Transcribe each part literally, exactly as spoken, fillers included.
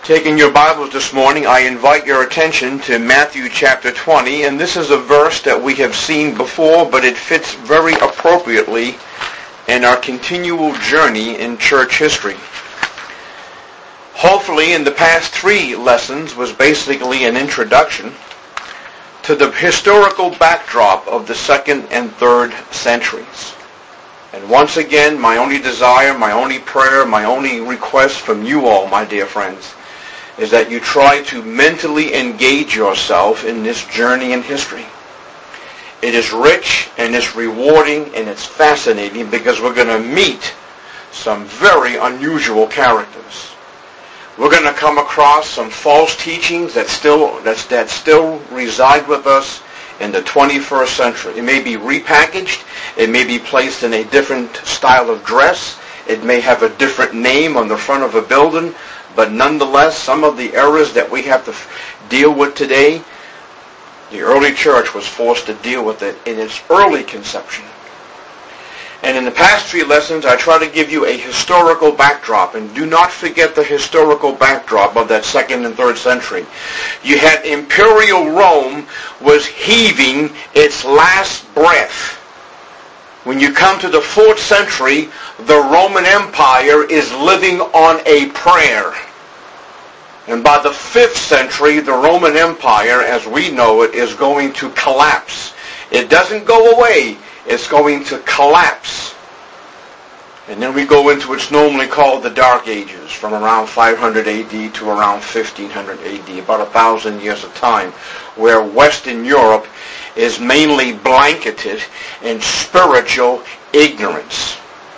Taking your Bibles this morning, I invite your attention to Matthew chapter twenty, and this is a verse that we have seen before, but it fits very appropriately in our continual journey in church history. Hopefully, in the past three lessons was basically an introduction to the historical backdrop of the second and third centuries. And once again, my only desire, my only prayer, my only request from you all, my dear friends, is that you try to mentally engage yourself in this journey in history. It is rich and it's rewarding and it's fascinating because we're going to meet some very unusual characters. We're going to come across some false teachings that still that's, that still reside with us in the twenty-first century. It may be repackaged. It may be placed in a different style of dress. It may have a different name on the front of a building. But nonetheless, some of the errors that we have to f- deal with today, the early church was forced to deal with it in its early conception. And in the past three lessons, I try to give you a historical backdrop. And do not forget the historical backdrop of that second and third century. You had Imperial Rome was heaving its last breath. When you come to the fourth century, the Roman Empire is living on a prayer. And by the fifth century, the Roman Empire, as we know it, is going to collapse. It doesn't go away. It's going to collapse. And then we go into what's normally called the Dark Ages, from around five hundred A D to around fifteen hundred A D, about a thousand years of time, where Western Europe is mainly blanketed in spiritual ignorance.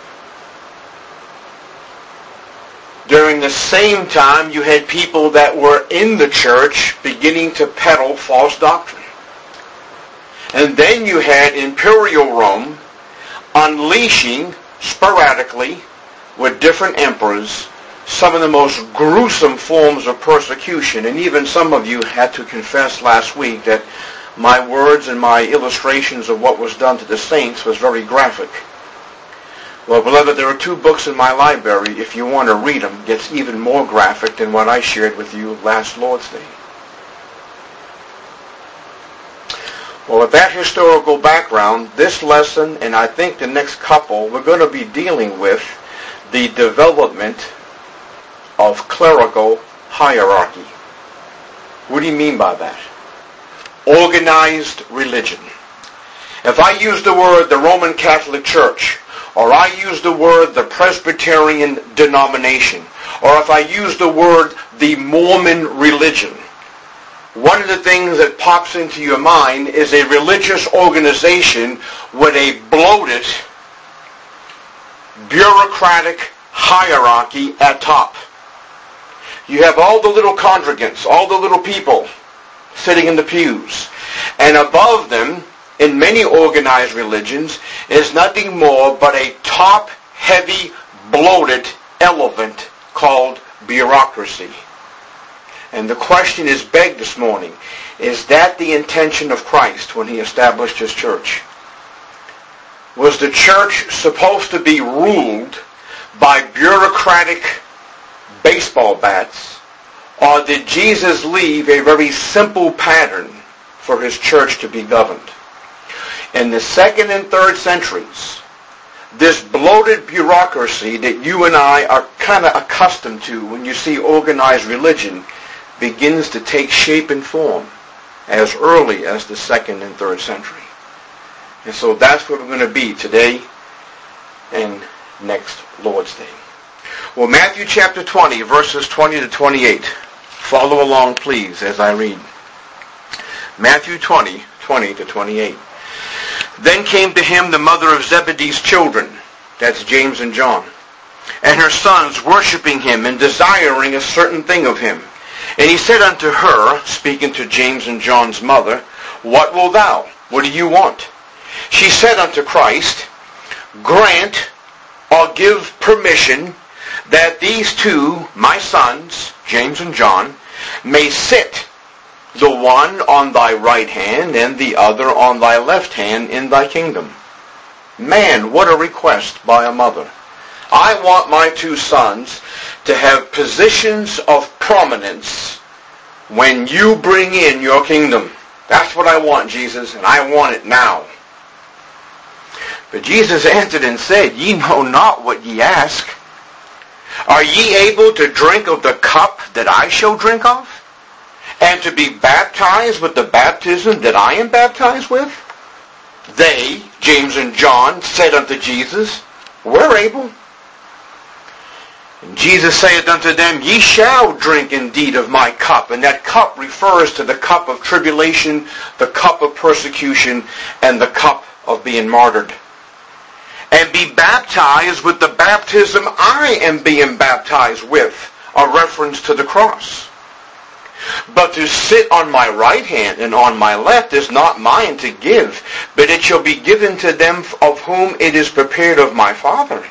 During the same time, you had people that were in the church beginning to peddle false doctrine. And then you had Imperial Rome unleashing sporadically with different emperors some of the most gruesome forms of persecution. And even some of you had to confess last week that my words and my illustrations of what was done to the saints was very graphic. Well, beloved, there are two books in my library. If you want to read them, it gets even more graphic than what I shared with you last Lord's Day. Well, with that historical background, this lesson, and I think the next couple, we're going to be dealing with the development of clerical hierarchy. What do you mean by that? Organized religion. If I use the word the Roman Catholic Church, or I use the word the Presbyterian denomination, or if I use the word the Mormon religion, one of the things that pops into your mind is a religious organization with a bloated, bureaucratic hierarchy at top. You have all the little congregants, all the little people sitting in the pews. And above them, in many organized religions, is nothing more but a top-heavy, bloated elephant called bureaucracy. And the question is begged this morning, is that the intention of Christ when he established his church? Was the church supposed to be ruled by bureaucratic baseball bats, or did Jesus leave a very simple pattern for his church to be governed? In the second and third centuries, this bloated bureaucracy that you and I are kind of accustomed to when you see organized religion begins to take shape and form as early as the second and third century. And so that's what we're going to be today and next Lord's Day. Well, Matthew chapter twenty, verses twenty to twenty-eight. Follow along, please, as I read. Matthew twenty, twenty to twenty-eight. Then came to him the mother of Zebedee's children, that's James and John, and her sons, worshiping him and desiring a certain thing of him. And he said unto her, speaking to James and John's mother, What wilt thou? What do you want? She said unto Christ, Grant or give permission that these two, my sons, James and John, may sit, the one on thy right hand and the other on thy left hand in thy kingdom. Man, what a request by a mother. I want my two sons to have positions of prominence when you bring in your kingdom. That's what I want, Jesus, and I want it now. But Jesus answered and said, Ye know not what ye ask. Are ye able to drink of the cup that I shall drink of? And to be baptized with the baptism that I am baptized with? They, James and John, said unto Jesus, We're able. And Jesus saith unto them, Ye shall drink indeed of my cup. And that cup refers to the cup of tribulation, the cup of persecution, and the cup of being martyred. And be baptized with the baptism I am being baptized with, a reference to the cross. But to sit on my right hand and on my left is not mine to give, but it shall be given to them of whom it is prepared of my Father.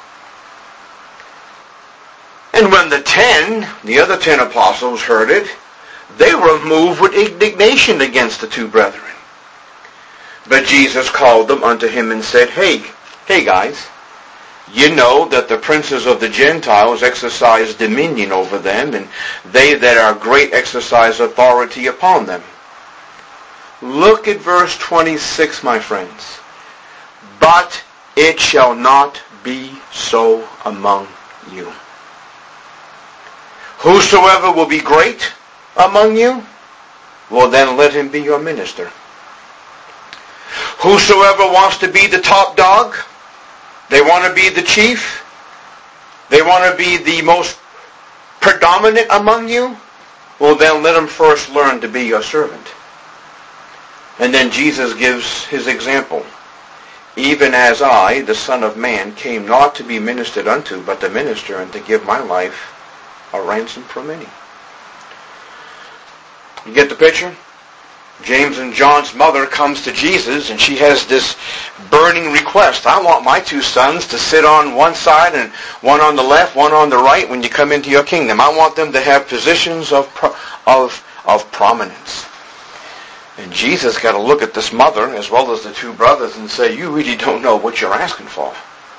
And when the ten, the other ten apostles heard it, they were moved with indignation against the two brethren. But Jesus called them unto him and said, Hey, hey guys, you know that the princes of the Gentiles exercise dominion over them, and they that are great exercise authority upon them. Look at verse twenty-six, my friends. But it shall not be so among you. Whosoever will be great among you, well then let him be your minister. Whosoever wants to be the top dog, they want to be the chief, they want to be the most predominant among you, well then let them first learn to be your servant. And then Jesus gives his example. Even as I, the Son of Man, came not to be ministered unto, but to minister and to give my life a ransom for many. You get the picture? James and John's mother comes to Jesus and she has this burning request. I want my two sons to sit on one side and one on the left, one on the right when you come into your kingdom. I want them to have positions of of of prominence. And Jesus got to look at this mother as well as the two brothers and say, you really don't know what you're asking for.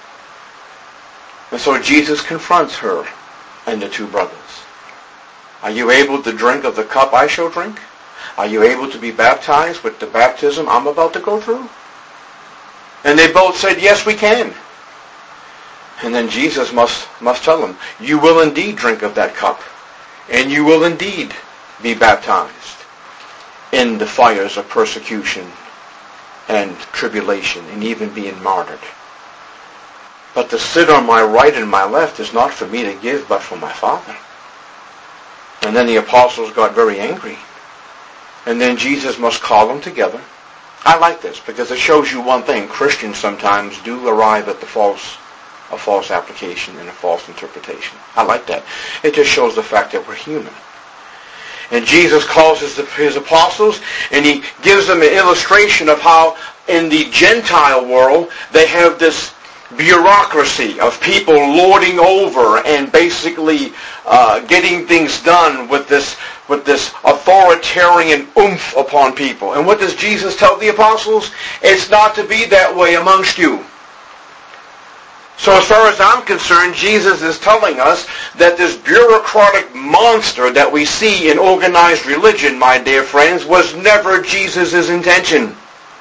And so Jesus confronts her and the two brothers. Are you able to drink of the cup I shall drink? Are you able to be baptized with the baptism I'm about to go through? And they both said, yes, we can. And then Jesus must, must tell them, you will indeed drink of that cup, and you will indeed be baptized in the fires of persecution and tribulation and even being martyred. But to sit on my right and my left is not for me to give, but for my Father. And then the apostles got very angry. And then Jesus must call them together. I like this because it shows you one thing. Christians sometimes do arrive at the false, a false application and a false interpretation. I like that. It just shows the fact that we're human. And Jesus calls his, his apostles and he gives them an illustration of how in the Gentile world they have this bureaucracy of people lording over and basically uh, getting things done with this with this authoritarian oomph upon people. And what does Jesus tell the apostles? It's not to be that way amongst you. So as far as I'm concerned, Jesus is telling us that this bureaucratic monster that we see in organized religion, my dear friends, was never Jesus' intention.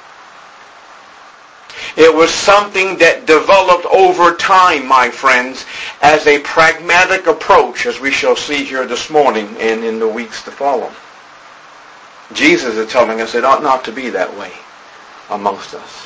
It was something that developed over time, my friends, as a pragmatic approach, as we shall see here this morning and in the weeks to follow. Jesus is telling us it ought not to be that way amongst us.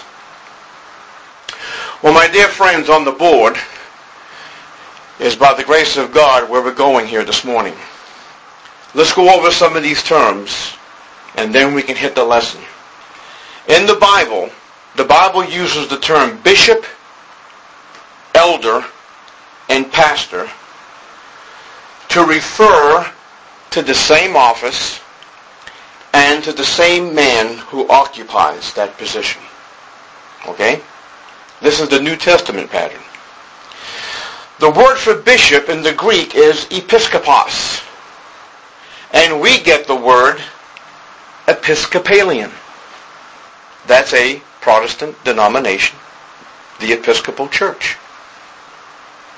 Well, my dear friends, on the board is, by the grace of God, where we're going here this morning. Let's go over some of these terms, and then we can hit the lesson. In the Bible, the Bible uses the term bishop, elder, and pastor to refer to the same office and to the same man who occupies that position. Okay? This is the New Testament pattern. The word for bishop in the Greek is episkopos. And we get the word Episcopalian. That's a Protestant denomination, the Episcopal Church.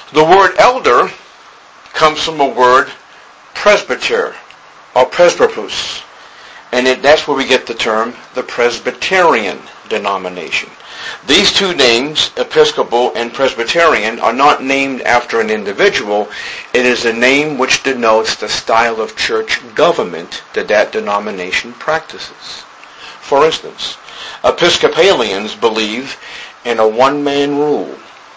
The word elder comes from a word presbyter or presbypus, and it, that's where we get the term the Presbyterian denomination. These two names, Episcopal and Presbyterian, are not named after an individual. It is a name which denotes the style of church government that that denomination practices. For instance, Episcopalians believe in a one-man rule.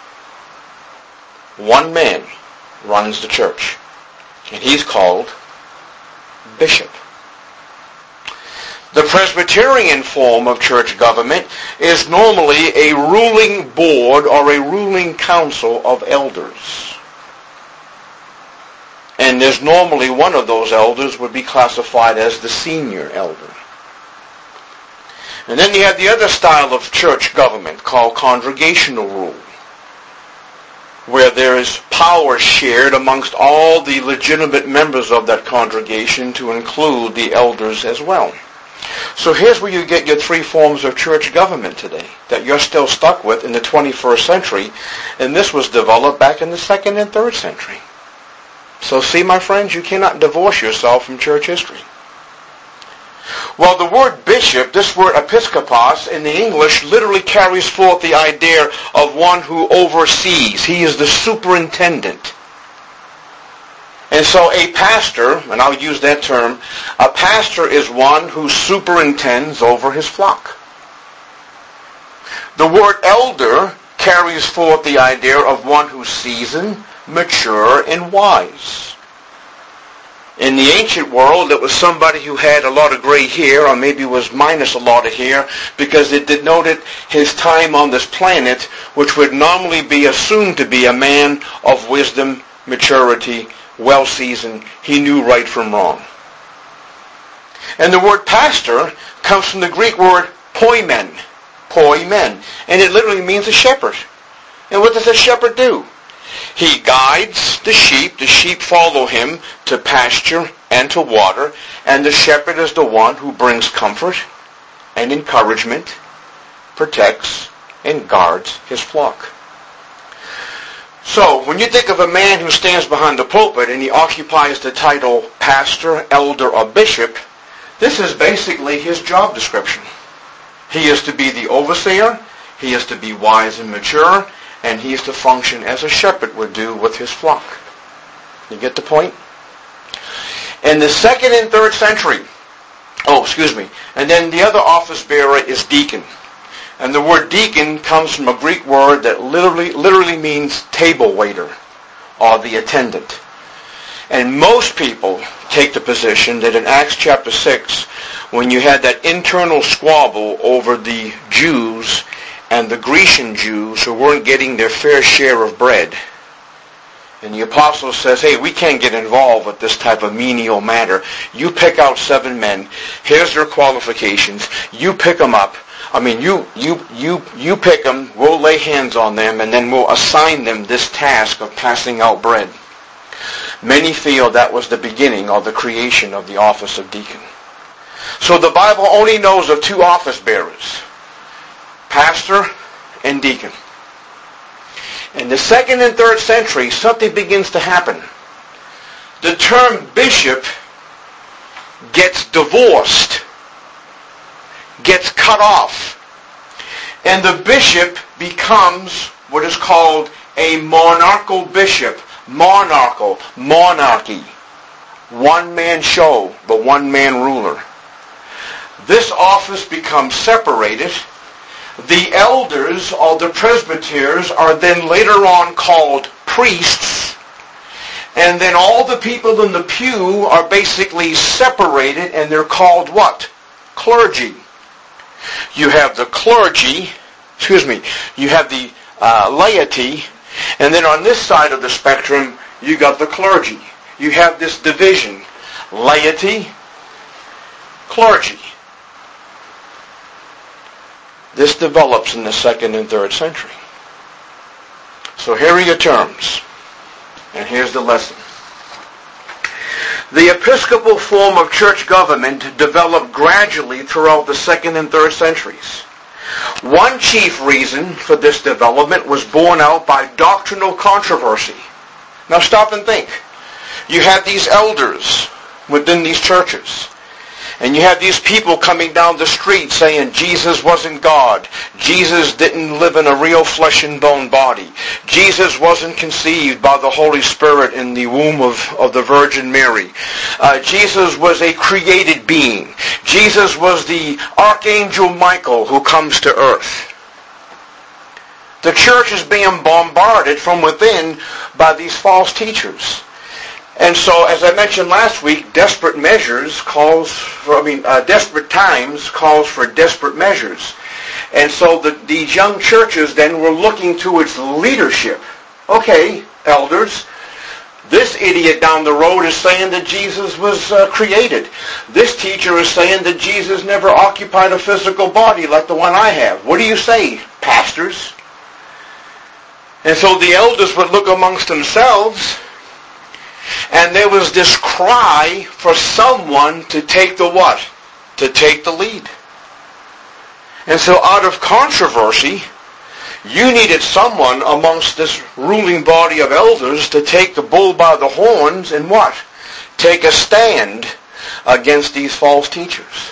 One man runs the church, and he's called bishop. The Presbyterian form of church government is normally a ruling board or a ruling council of elders. And there's normally one of those elders would be classified as the senior elder. And then you have the other style of church government called congregational rule, where there is power shared amongst all the legitimate members of that congregation to include the elders as well. So here's where you get your three forms of church government today that you're still stuck with in the twenty-first century, and this was developed back in the second and third century. So see, my friends, you cannot divorce yourself from church history. Well, the word bishop, this word episkopos in the English, literally carries forth the idea of one who oversees. He is the superintendent. And so a pastor, and I'll use that term, a pastor is one who superintends over his flock. The word elder carries forth the idea of one who's seasoned, mature, and wise. In the ancient world, it was somebody who had a lot of gray hair, or maybe was minus a lot of hair, because it denoted his time on this planet, which would normally be assumed to be a man of wisdom, maturity, well-seasoned. He knew right from wrong. And the word pastor comes from the Greek word poimen, poimen, and it literally means a shepherd. And what does a shepherd do? He guides the sheep. The sheep follow him to pasture and to water, and the shepherd is the one who brings comfort and encouragement, protects and guards his flock. So, when you think of a man who stands behind the pulpit and he occupies the title pastor, elder, or bishop, this is basically his job description. He is to be the overseer, he is to be wise and mature, and he is to function as a shepherd would do with his flock. You get the point? In the second and third century, oh, excuse me, and then the other office bearer is deacon. And the word deacon comes from a Greek word that literally literally means table waiter or the attendant. And most people take the position that in Acts chapter six, when you had that internal squabble over the Jews and the Grecian Jews who weren't getting their fair share of bread, and the apostle says, hey, we can't get involved with this type of menial matter. You pick out seven men. Here's their qualifications. You pick them up. I mean, you you you you pick them, we'll lay hands on them, and then we'll assign them this task of passing out bread. Many feel that was the beginning of the creation of the office of deacon. So the Bible only knows of two office bearers, pastor and deacon. In the second and third century, something begins to happen. The term bishop gets divorced, gets cut off, and the bishop becomes what is called a monarchal bishop. Monarchal, monarchy. One-man show, but one-man ruler. This office becomes separated. The elders or the presbyters are then later on called priests. And then all the people in the pew are basically separated, and they're called what? Clergy. You have the clergy, excuse me, you have the uh, laity, and then on this side of the spectrum, you got the clergy. You have this division, laity, clergy. This develops in the second and third century. So here are your terms, and here's the lesson. The Episcopal form of church government developed gradually throughout the second and third centuries. One chief reason for this development was borne out by doctrinal controversy. Now stop and think. You have these elders within these churches. And you have these people coming down the street saying Jesus wasn't God. Jesus didn't live in a real flesh and bone body. Jesus wasn't conceived by the Holy Spirit in the womb of, of the Virgin Mary. Uh, Jesus was a created being. Jesus was the Archangel Michael who comes to earth. The church is being bombarded from within by these false teachers. And so, as I mentioned last week, desperate measures calls for, I mean, uh, desperate times calls for desperate measures. And so the, these young churches then were looking to its leadership. Okay, elders, this idiot down the road is saying that Jesus was uh, created. This teacher is saying that Jesus never occupied a physical body like the one I have. What do you say, pastors? And so the elders would look amongst themselves, and there was this cry for someone to take the what? To take the lead. And so out of controversy, you needed someone amongst this ruling body of elders to take the bull by the horns and what? Take a stand against these false teachers.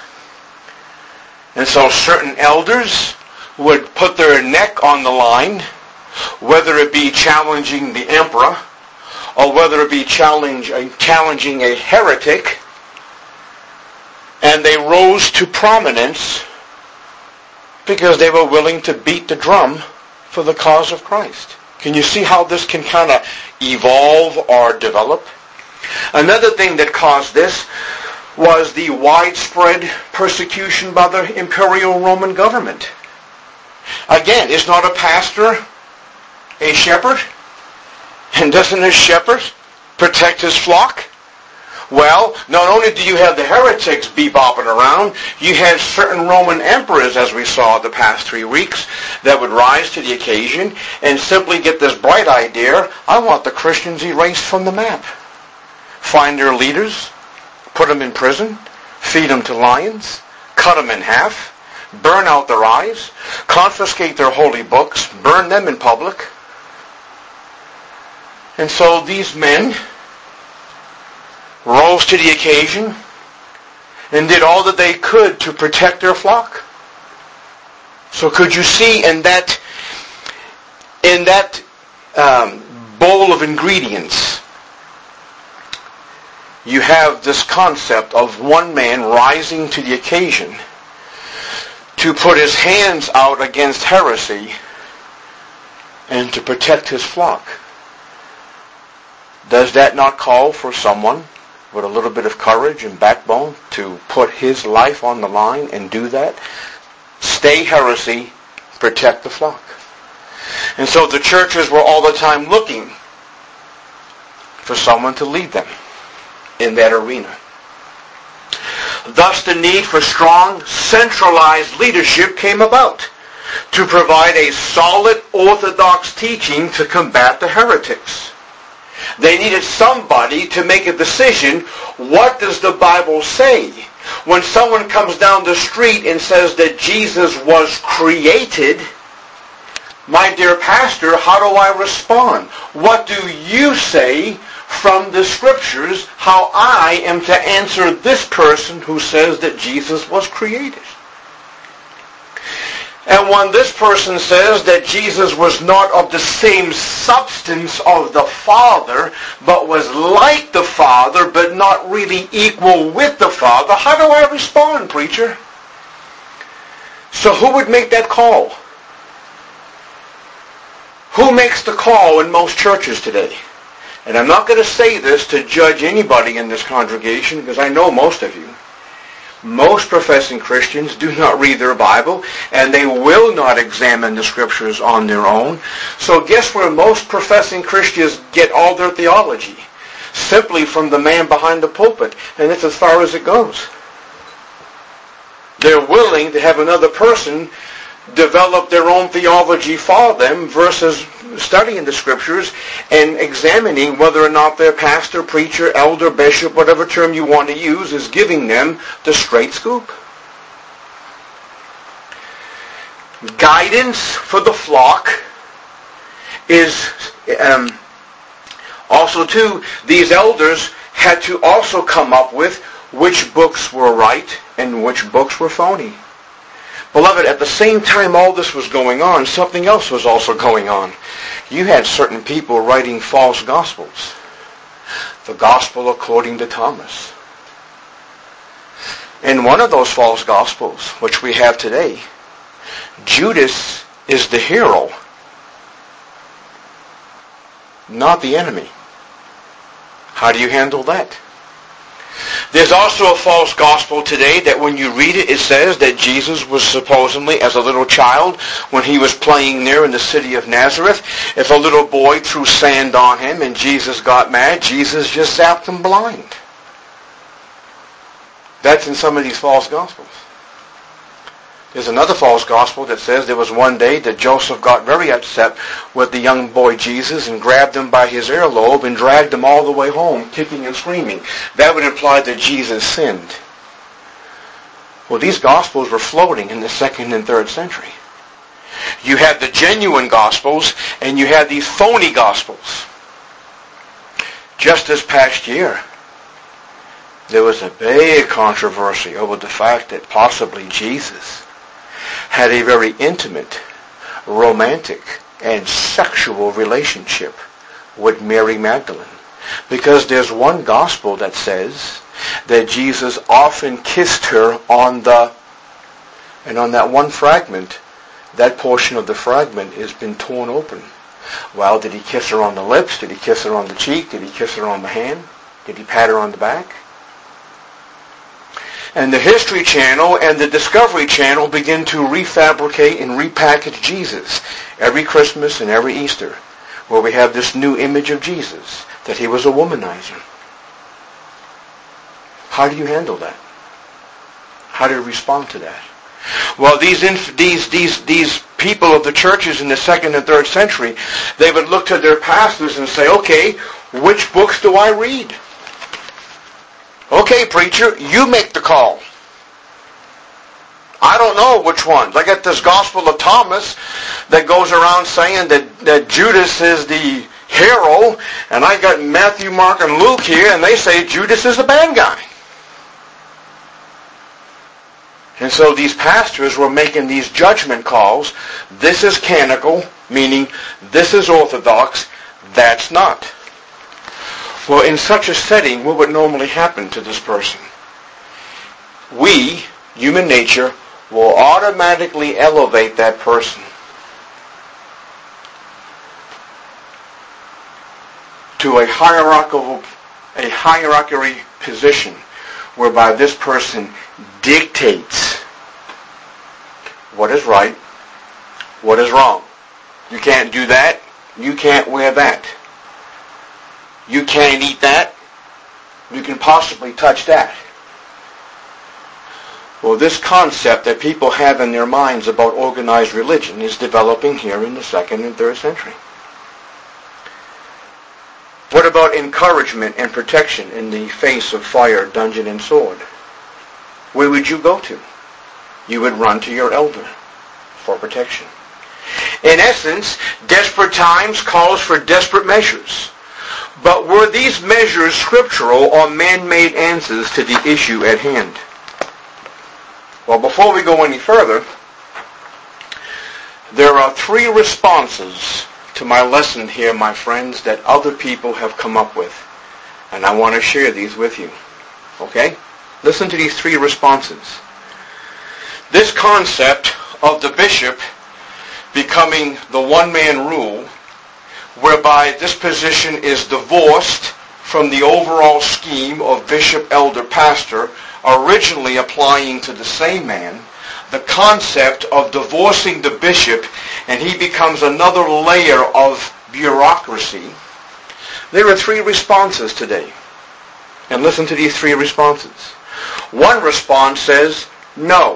And so certain elders would put their neck on the line, whether it be challenging the emperor, or whether it be challenge, challenging a heretic, and they rose to prominence because they were willing to beat the drum for the cause of Christ. Can you see how this can kind of evolve or develop? Another thing that caused this was the widespread persecution by the imperial Roman government. Again, is not a pastor a shepherd? And doesn't his shepherd protect his flock? Well, not only do you have the heretics bebopping around, you had certain Roman emperors, as we saw the past three weeks, that would rise to the occasion and simply get this bright idea, I want the Christians erased from the map. Find their leaders, put them in prison, feed them to lions, cut them in half, burn out their eyes, confiscate their holy books, burn them in public. And so these men rose to the occasion and did all that they could to protect their flock. So could you see in that in that um, bowl of ingredients, you have this concept of one man rising to the occasion to put his hands out against heresy and to protect his flock. Does that not call for someone with a little bit of courage and backbone to put his life on the line and do that? Stay heresy, protect the flock. And so the churches were all the time looking for someone to lead them in that arena. Thus the need for strong, centralized leadership came about to provide a solid orthodox teaching to combat the heretics. They needed somebody to make a decision. What does the Bible say? When someone comes down the street and says that Jesus was created, my dear pastor, how do I respond? What do you say from the Scriptures how I am to answer this person who says that Jesus was created? And when this person says that Jesus was not of the same substance of the Father, but was like the Father, but not really equal with the Father, how do I respond, preacher? So who would make that call? Who makes the call in most churches today? And I'm not going to say this to judge anybody in this congregation, because I know most of you. Most professing Christians do not read their Bible, and they will not examine the Scriptures on their own. So guess where most professing Christians get all their theology? Simply from the man behind the pulpit, and that's as far as it goes. They're willing to have another person develop their own theology for them versus studying the Scriptures and examining whether or not their pastor, preacher, elder, bishop, whatever term you want to use, is giving them the straight scoop. guidance for the flock is um, also too, these elders had to also come up with which books were right and which books were phony. Beloved, at the same time all this was going on, something else was also going on. You had certain people writing false gospels. The gospel according to Thomas. In one of those false gospels, which we have today, Judas is the hero, not the enemy. How do you handle that? There's also a false gospel today that when you read it, it says that Jesus was supposedly, as a little child, when he was playing near in the city of Nazareth, if a little boy threw sand on him and Jesus got mad, Jesus just zapped him blind. That's in some of these false gospels. There's another false gospel that says there was one day that Joseph got very upset with the young boy Jesus and grabbed him by his earlobe and dragged him all the way home, kicking and screaming. That would imply that Jesus sinned. Well, these gospels were floating in the second and third century. You had the genuine gospels and you had these phony gospels. Just this past year, there was a big controversy over the fact that possibly Jesus had a very intimate, romantic, and sexual relationship with Mary Magdalene. Because there's one gospel that says that Jesus often kissed her on the, and on that one fragment, that portion of the fragment has been torn open. Well, did he kiss her on the lips? Did he kiss her on the cheek? Did he kiss her on the hand? Did he pat her on the back? And the History Channel and the Discovery Channel begin to refabricate and repackage Jesus every Christmas and every Easter, where we have this new image of Jesus, that he was a womanizer. How do you handle that? How do you respond to that? Well, these inf- these these these people of the churches in the second and third century, they would look to their pastors and say, okay, which books do I read? Okay, preacher, you make the call. I don't know which ones. I got this Gospel of Thomas that goes around saying that, that Judas is the hero, and I got Matthew, Mark, and Luke here, and they say Judas is the bad guy. And so these pastors were making these judgment calls. This is canonical, meaning this is orthodox, that's not. Well, in such a setting, what would normally happen to this person? We, human nature, will automatically elevate that person to a hierarchical, a hierarchy position whereby this person dictates what is right, what is wrong. You can't do that. You can't wear that. You can't eat that. You can possibly touch that. Well, this concept that people have in their minds about organized religion is developing here in the second and third century. What about encouragement and protection in the face of fire, dungeon, and sword? Where would you go to? You would run to your elder for protection. In essence, desperate times calls for desperate measures. But were these measures scriptural or man-made answers to the issue at hand? Well, before we go any further, there are three responses to my lesson here, my friends, that other people have come up with. And I want to share these with you. Okay? Listen to these three responses. This concept of the bishop becoming the one-man rule, whereby this position is divorced from the overall scheme of bishop, elder, pastor, originally applying to the same man, the concept of divorcing the bishop and he becomes another layer of bureaucracy. There are three responses today. And listen to these three responses. One response says, no,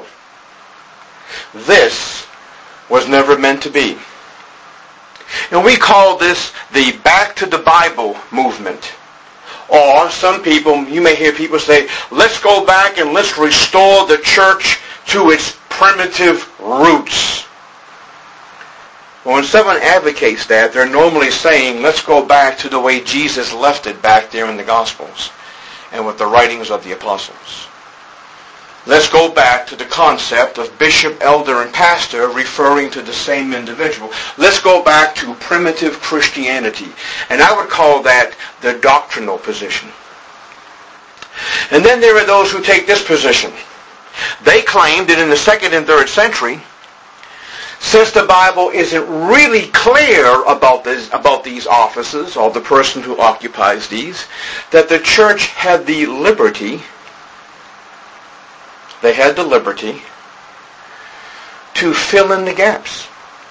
this was never meant to be. And we call this the Back to the Bible movement. Or some people, you may hear people say, let's go back and let's restore the church to its primitive roots. Well, when someone advocates that, they're normally saying, let's go back to the way Jesus left it back there in the Gospels and with the writings of the apostles. Let's go back to the concept of bishop, elder, and pastor referring to the same individual. Let's go back to primitive Christianity. And I would call that the doctrinal position. And then there are those who take this position. They claim that in the second and third century, since the Bible isn't really clear about this, about these offices or the person who occupies these, that the church had the liberty They had the liberty to fill in the gaps.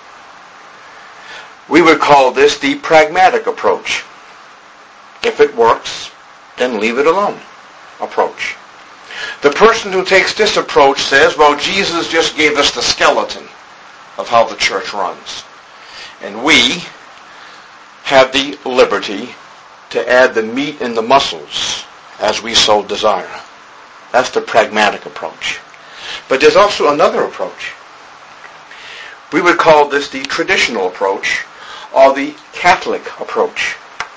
We would call this the pragmatic approach. If it works, then leave it alone approach. The person who takes this approach says, well, Jesus just gave us the skeleton of how the church runs. And we have the liberty to add the meat and the muscles as we so desire. That's the pragmatic approach. But there's also another approach. We would call this the traditional approach or the Catholic approach,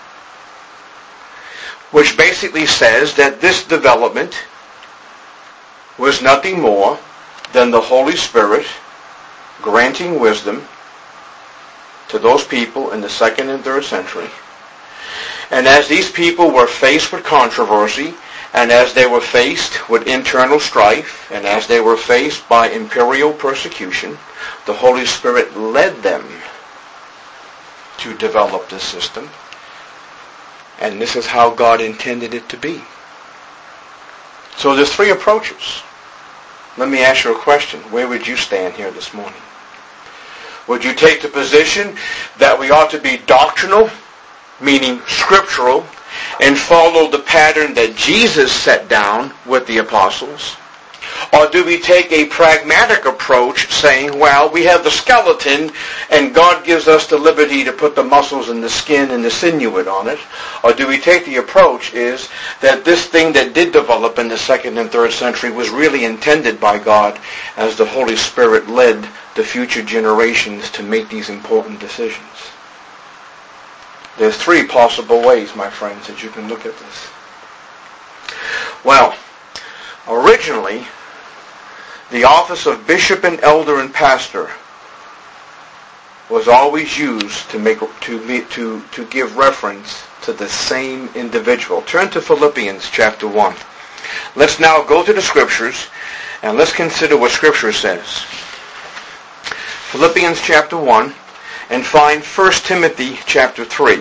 which basically says that this development was nothing more than the Holy Spirit granting wisdom to those people in the second and third century. And as these people were faced with controversy, and as they were faced with internal strife, and as they were faced by imperial persecution, the Holy Spirit led them to develop this system. And this is how God intended it to be. So there's three approaches. Let me ask you a question. Where would you stand here this morning? Would you take the position that we ought to be doctrinal, meaning scriptural, and follow the pattern that Jesus set down with the apostles? Or do we take a pragmatic approach saying, well, we have the skeleton and God gives us the liberty to put the muscles and the skin and the sinew on it? Or do we take the approach is that this thing that did develop in the second and third century was really intended by God as the Holy Spirit led the future generations to make these important decisions? There's three possible ways, my friends, that you can look at this. Well, originally, the office of bishop and elder and pastor was always used to make to to to give reference to the same individual. Turn to Philippians chapter one. Let's now go to the scriptures and let's consider what scripture says. Philippians chapter one. And find First Timothy chapter three.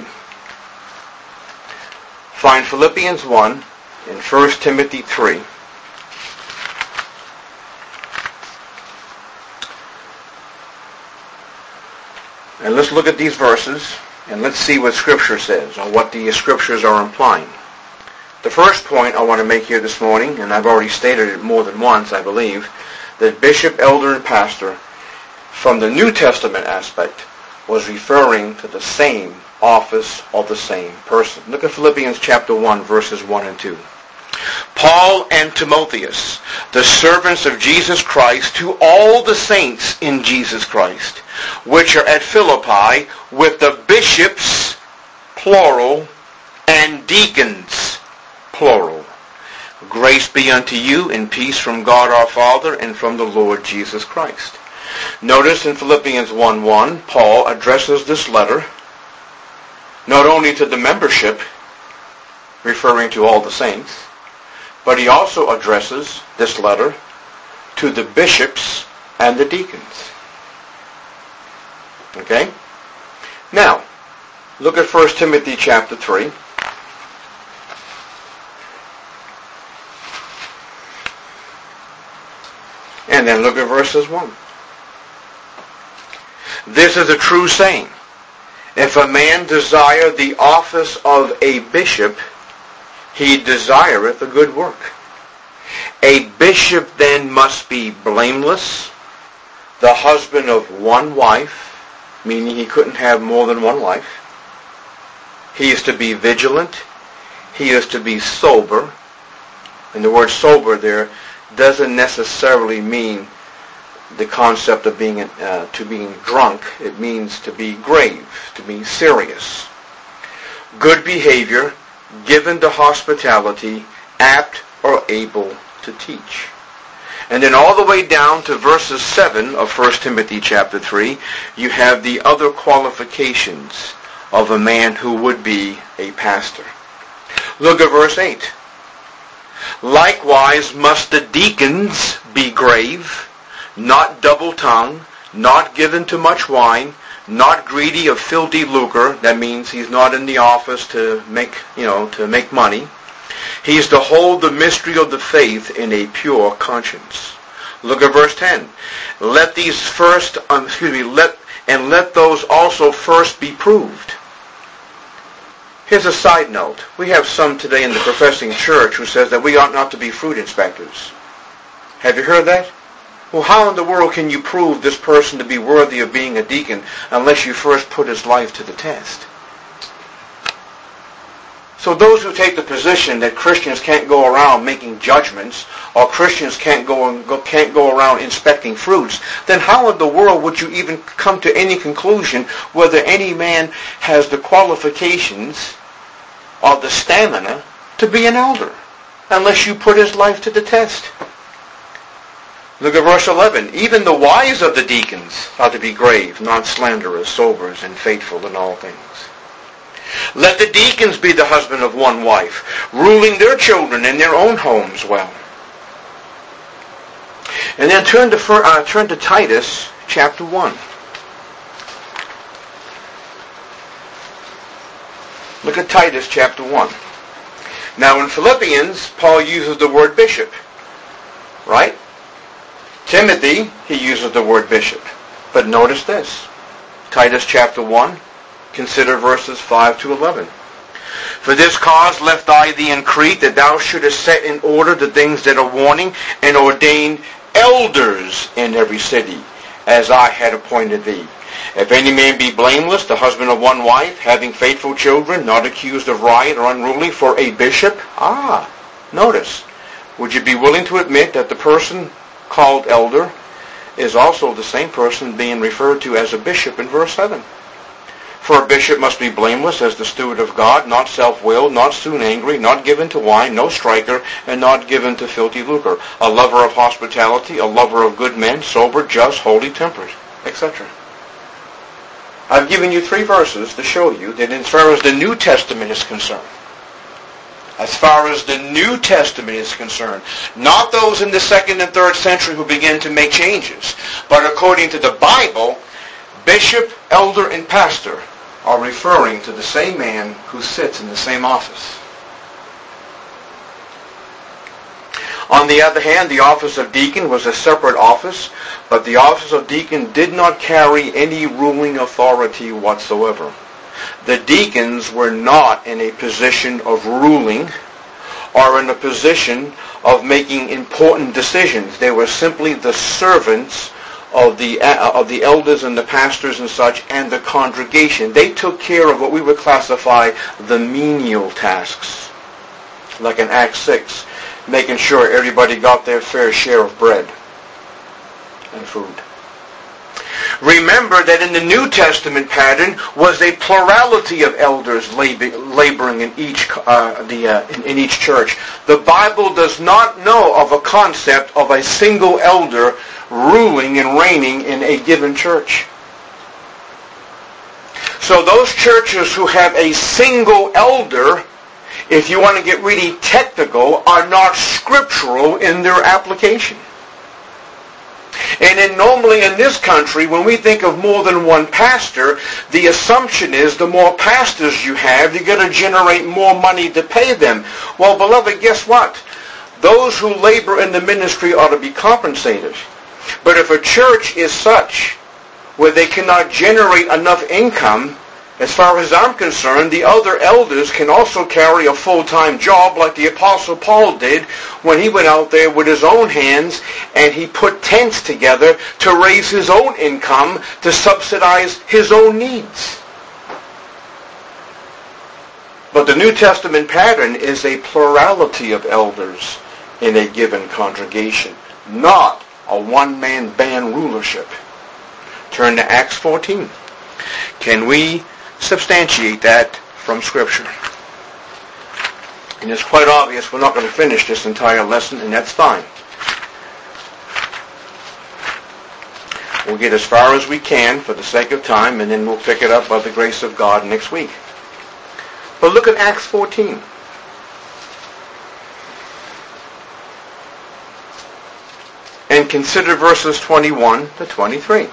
Find Philippians one and First Timothy three. And let's look at these verses and let's see what Scripture says or what the Scriptures are implying. The first point I want to make here this morning, and I've already stated it more than once, I believe, that bishop, elder, and pastor, from the New Testament aspect, was referring to the same office or the same person. Look at Philippians chapter one, verses one and two. Paul and Timotheus, the servants of Jesus Christ, to all the saints in Jesus Christ, which are at Philippi, with the bishops, plural, and deacons, plural. Grace be unto you and peace from God our Father and from the Lord Jesus Christ. Notice in Philippians one one, Paul addresses this letter not only to the membership, referring to all the saints, but he also addresses this letter to the bishops and the deacons. Okay? Now, look at First Timothy chapter three. And then look at verses one. This is a true saying. If a man desire the office of a bishop, he desireth a good work. A bishop then must be blameless, the husband of one wife, meaning he couldn't have more than one wife. He is to be vigilant. He is to be sober. And the word sober there doesn't necessarily mean the concept of being uh, to being drunk. It means to be grave, to be serious. Good behavior, given to hospitality, apt or able to teach. And then all the way down to verses seven of First Timothy chapter three, you have the other qualifications of a man who would be a pastor. Look at verse eight. Likewise must the deacons be grave, not double-tongued, not given to much wine, not greedy of filthy lucre. That means he's not in the office to make, you know, to make money. He's to hold the mystery of the faith in a pure conscience. Look at verse ten. Let these first, um, excuse me, let and let those also first be proved. Here's a side note. We have some today in the professing church who says that we ought not to be fruit inspectors. Have you heard that? Well, how in the world can you prove this person to be worthy of being a deacon unless you first put his life to the test? So those who take the position that Christians can't go around making judgments, or Christians can't go and go, can't go around inspecting fruits, then how in the world would you even come to any conclusion whether any man has the qualifications or the stamina to be an elder, unless you put his life to the test? Look at verse eleven. Even the wives of the deacons are to be grave, not slanderers, sober, and faithful in all things. Let the deacons be the husband of one wife, ruling their children in their own homes well. And then turn to, uh, turn to Titus chapter one. Look at Titus chapter one. Now in Philippians, Paul uses the word bishop, right? Timothy, he uses the word bishop. But notice this. Titus chapter one. Consider verses five to eleven. For this cause left I thee in Crete, that thou shouldest set in order the things that are wanting, and ordain elders in every city, as I had appointed thee. If any man be blameless, the husband of one wife, having faithful children, not accused of riot or unruly, for a bishop. Ah, notice. Would you be willing to admit that the person called elder is also the same person being referred to as a bishop in verse seven? For a bishop must be blameless as the steward of God, not self-willed, not soon angry, not given to wine, no striker, and not given to filthy lucre, a lover of hospitality, a lover of good men, sober, just, holy, temperate, et cetera. I've given you three verses to show you that as far as the New Testament is concerned, as far as the New Testament is concerned, not those in the second and third century who began to make changes, but according to the Bible, bishop, elder, and pastor are referring to the same man who sits in the same office. On the other hand, the office of deacon was a separate office, but the office of deacon did not carry any ruling authority whatsoever. The deacons were not in a position of ruling or in a position of making important decisions. They were simply the servants of the uh, of the elders and the pastors and such, and the congregation. They took care of what we would classify the menial tasks, like in Acts six, making sure everybody got their fair share of bread and food. Remember that in the New Testament pattern was a plurality of elders laboring in each uh, the uh, in, in each church. The Bible does not know of a concept of a single elder ruling and reigning in a given church. So those churches who have a single elder, if you want to get really technical, are not scriptural in their application. And then normally in this country, when we think of more than one pastor, the assumption is the more pastors you have, you're going to generate more money to pay them. Well, beloved, guess what? Those who labor in the ministry ought to be compensated. But if a church is such where they cannot generate enough income, as far as I'm concerned, the other elders can also carry a full-time job like the Apostle Paul did when he went out there with his own hands and he put tents together to raise his own income to subsidize his own needs. But the New Testament pattern is a plurality of elders in a given congregation, not a one-man band rulership. Turn to Acts fourteen. Can we substantiate that from Scripture? And it's quite obvious we're not going to finish this entire lesson, and that's fine. We'll get as far as we can for the sake of time, and then we'll pick it up by the grace of God next week. But look at Acts fourteen. And consider verses twenty-one to twenty-three.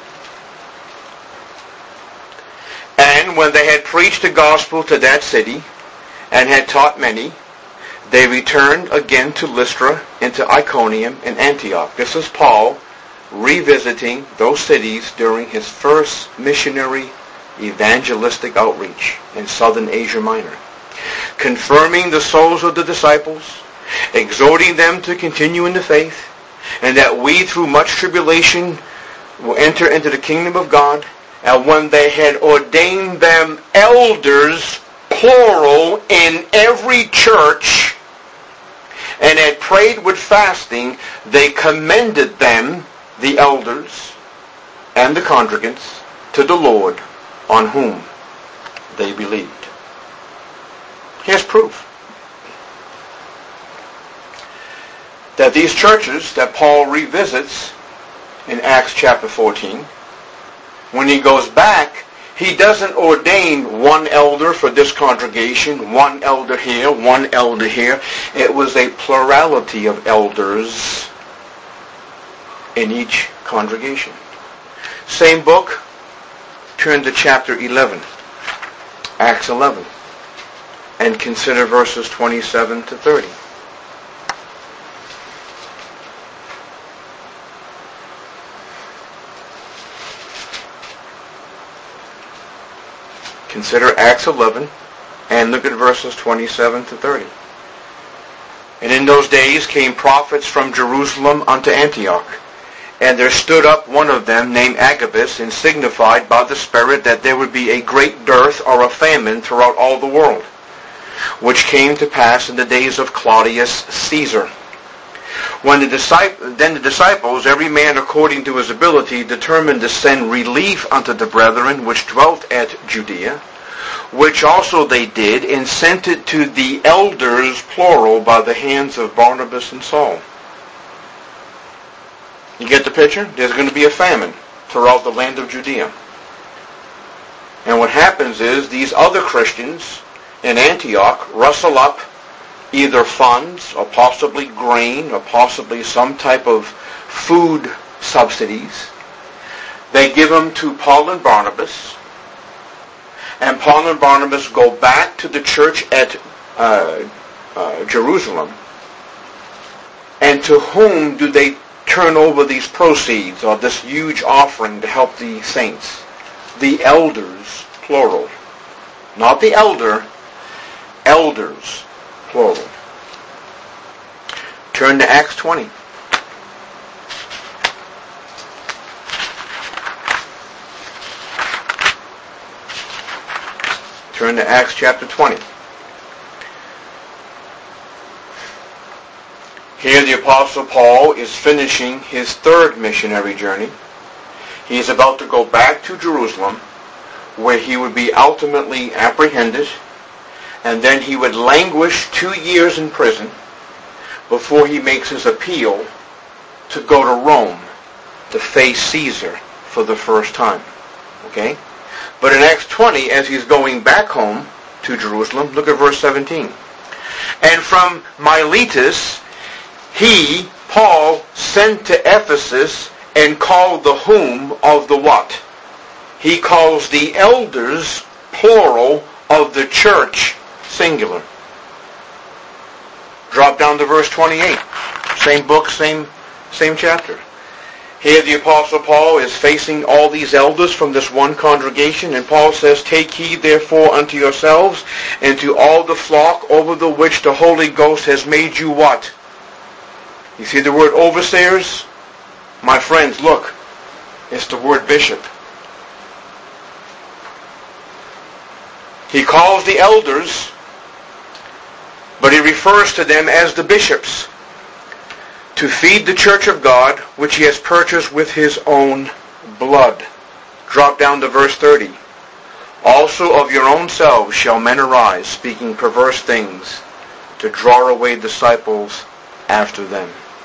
And when they had preached the gospel to that city, and had taught many, they returned again to Lystra, into Iconium, and Antioch. This is Paul revisiting those cities during his first missionary evangelistic outreach in southern Asia Minor, confirming the souls of the disciples, exhorting them to continue in the faith, and that we through much tribulation will enter into the kingdom of God. And when they had ordained them elders, plural, in every church, and had prayed with fasting, they commended them, the elders and the congregants, to the Lord, on whom they believed. Here's proof that these churches that Paul revisits in Acts chapter fourteen, when he goes back, he doesn't ordain one elder for this congregation, one elder here, one elder here. It was a plurality of elders in each congregation. Same book, turn to chapter eleven, Acts eleven, and consider verses twenty-seven to thirty. Consider Acts eleven and look at verses twenty-seven to thirty. And in those days came prophets from Jerusalem unto Antioch. And there stood up one of them named Agabus, and signified by the Spirit that there would be a great dearth or a famine throughout all the world, which came to pass in the days of Claudius Caesar. When the disciples, then the disciples, every man according to his ability, determined to send relief unto the brethren which dwelt at Judea, which also they did, and sent it to the elders, plural, by the hands of Barnabas and Saul. You get the picture? There's going to be a famine throughout the land of Judea. And what happens is these other Christians in Antioch rustle up either funds or possibly grain or possibly some type of food subsidies. They give them to Paul and Barnabas. And Paul and Barnabas go back to the church at uh, uh, Jerusalem. And to whom do they turn over these proceeds or this huge offering to help the saints? The elders, plural. Not the elder, elders, plural. Turn to Acts twenty. Turn to Acts chapter twenty. Here the Apostle Paul is finishing his third missionary journey. He is about to go back to Jerusalem, where he would be ultimately apprehended, and then he would languish two years in prison before he makes his appeal to go to Rome to face Caesar for the first time. Okay? But in Acts twenty, as he's going back home to Jerusalem, look at verse seventeen. And from Miletus he, Paul, sent to Ephesus and called the whom of the what? He calls the elders, plural, of the church, singular. Drop down to verse twenty-eight. Same book, same, same chapter. Here the Apostle Paul is facing all these elders from this one congregation, and Paul says, Take heed therefore unto yourselves and to all the flock over the which the Holy Ghost has made you what? You see the word overseers? My friends, look. It's the word bishop. He calls the elders, but he refers to them as the bishops, to feed the church of God, which he has purchased with his own blood. Drop down to verse thirty. Also of your own selves shall men arise, speaking perverse things, to draw away disciples after them.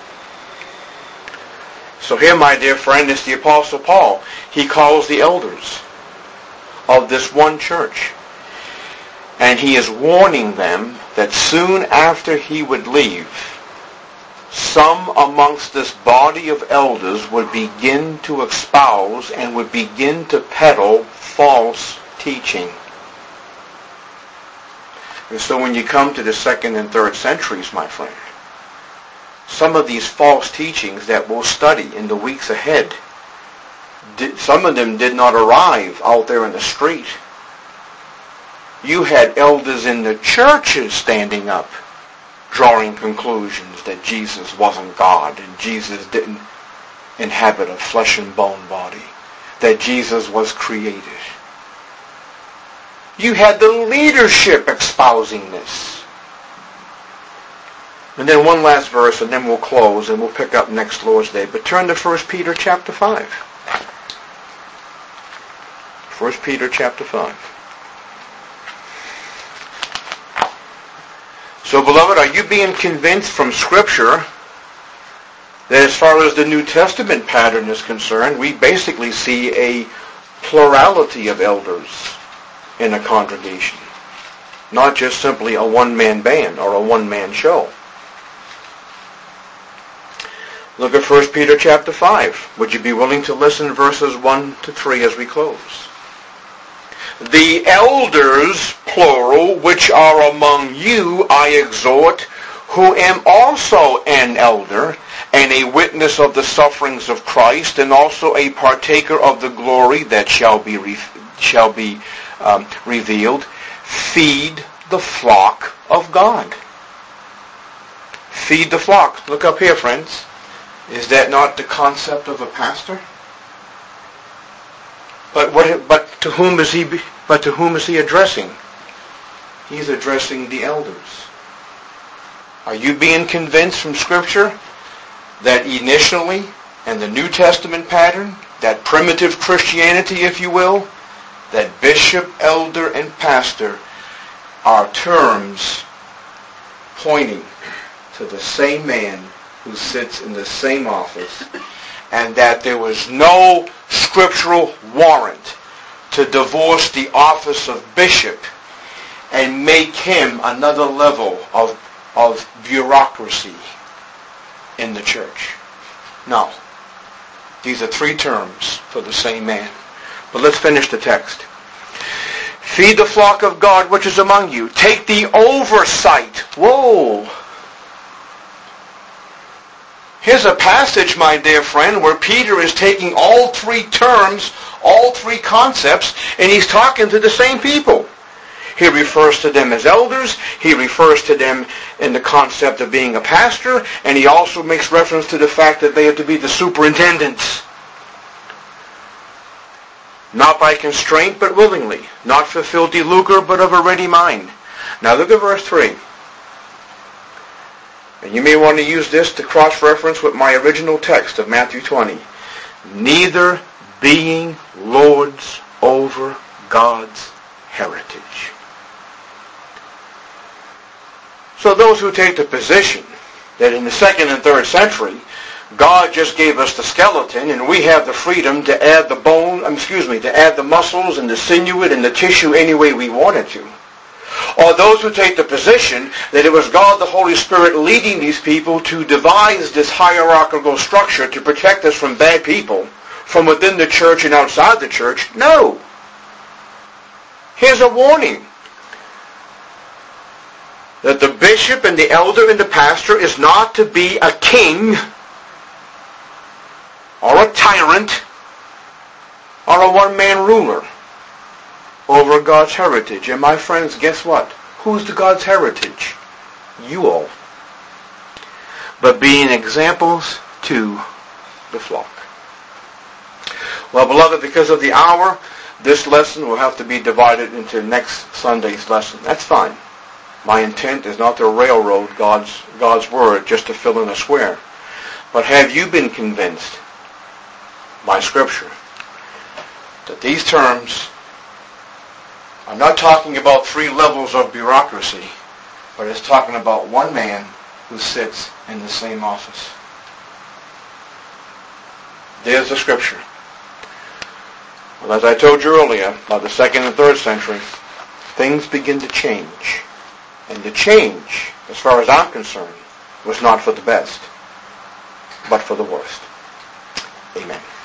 So here, my dear friend, is the Apostle Paul. He calls the elders of this one church. And he is warning them that soon after he would leave, some amongst this body of elders would begin to espouse and would begin to peddle false teaching. And so when you come to the second and third centuries, my friend, some of these false teachings that we'll study in the weeks ahead, did, some of them did not arrive out there in the street. You had elders in the churches standing up, drawing conclusions that Jesus wasn't God and Jesus didn't inhabit a flesh and bone body, that Jesus was created. You had the leadership espousing this. And then one last verse, and then we'll close, and we'll pick up next Lord's Day. But turn to First Peter chapter five. First Peter chapter five. So, beloved, are you being convinced from Scripture that as far as the New Testament pattern is concerned, we basically see a plurality of elders in a congregation, not just simply a one-man band or a one-man show? Look at First Peter chapter five. Would you be willing to listen verses one to three as we close? The elders, plural, which are among you, I exhort, who am also an elder, and a witness of the sufferings of Christ, and also a partaker of the glory that shall be re- shall be um, revealed. Feed the flock of God. Feed the flock. Look up here, friends. Is that not the concept of a pastor? But what? But to whom is he? But to whom is he addressing? He's addressing the elders. Are you being convinced from Scripture that initially, in the New Testament pattern, that primitive Christianity, if you will, that bishop, elder, and pastor are terms pointing to the same man who sits in the same office, and that there was no scriptural warrant to divorce the office of bishop and make him another level of, of bureaucracy in the church? No. These are three terms for the same man. But let's finish the text. Feed the flock of God which is among you. Take the oversight. Whoa. Here's a passage, my dear friend, where Peter is taking all three terms, all three concepts, and he's talking to the same people. He refers to them as elders. He refers to them in the concept of being a pastor, and he also makes reference to the fact that they have to be the superintendents. Not by constraint, but willingly. Not for filthy lucre, but of a ready mind. Now look at verse three. And you may want to use this to cross-reference with my original text of Matthew twenty. Neither being lords over God's heritage. So those who take the position that in the second and third century, God just gave us the skeleton and we have the freedom to add the bone, excuse me, to add the muscles and the sinew and the tissue any way we wanted to. Or those who take the position that it was God the Holy Spirit leading these people to devise this hierarchical structure to protect us from bad people from within the church and outside the church. No. Here's a warning. That the bishop and the elder and the pastor is not to be a king or a tyrant or a one-man ruler over God's heritage. And my friends, guess what? Who's the God's heritage? You all. But being examples to the flock. Well, beloved, because of the hour, this lesson will have to be divided into next Sunday's lesson. That's fine. My intent is not to railroad God's God's Word just to fill in a square. But have you been convinced by Scripture that these terms are not talking about three levels of bureaucracy, but it's talking about one man who sits in the same office? There's the Scripture. Well, as I told you earlier, by the second and third century, things begin to change. And the change, as far as I'm concerned, was not for the best, but for the worst. Amen.